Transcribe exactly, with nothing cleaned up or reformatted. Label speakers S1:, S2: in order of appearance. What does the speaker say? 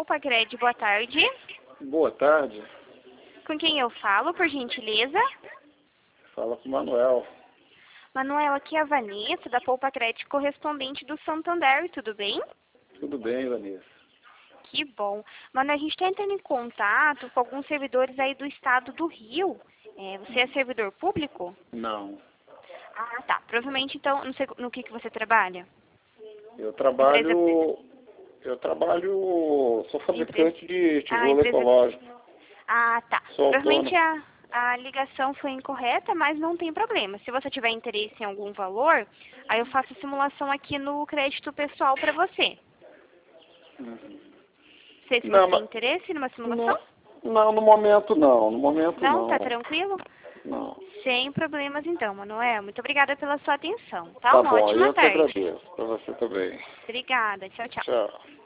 S1: Poupa Cred, boa tarde.
S2: Boa tarde.
S1: Com quem eu falo, por gentileza?
S2: Fala com o Manuel.
S1: Manuel, aqui é a Vanessa, da Poupa Cred, correspondente do Santander, tudo bem?
S2: Tudo bem, Vanessa.
S1: Que bom. Mano, a gente está entrando em contato com alguns servidores aí do estado do Rio. É, você é servidor público?
S2: Não.
S1: Ah, tá. Provavelmente, então, não sei no que, que você trabalha?
S2: Eu trabalho...
S1: Empresa...
S2: Eu trabalho... Sou fabricante
S1: Empresa...
S2: de tijolo
S1: ah, empresa...
S2: ecológico.
S1: Ah, tá.
S2: Sou
S1: Provavelmente
S2: autônomo.
S1: a, a ligação foi incorreta, mas não tem problema. Se você tiver interesse em algum valor, aí eu faço a simulação aqui no crédito pessoal para você.
S2: Uhum.
S1: Não sei se
S2: Não,
S1: você tem
S2: mas...
S1: interesse numa simulação.
S2: Não, não, no momento não. No momento
S1: Não?
S2: não.
S1: Tá tranquilo?
S2: Não.
S1: Sem problemas então, Manuel. Muito obrigada pela sua atenção, tá?
S2: Tá
S1: Uma
S2: bom,
S1: ótima
S2: eu que
S1: tarde.
S2: agradeço. Pra você também.
S1: Obrigada. Tchau, tchau.
S2: Tchau.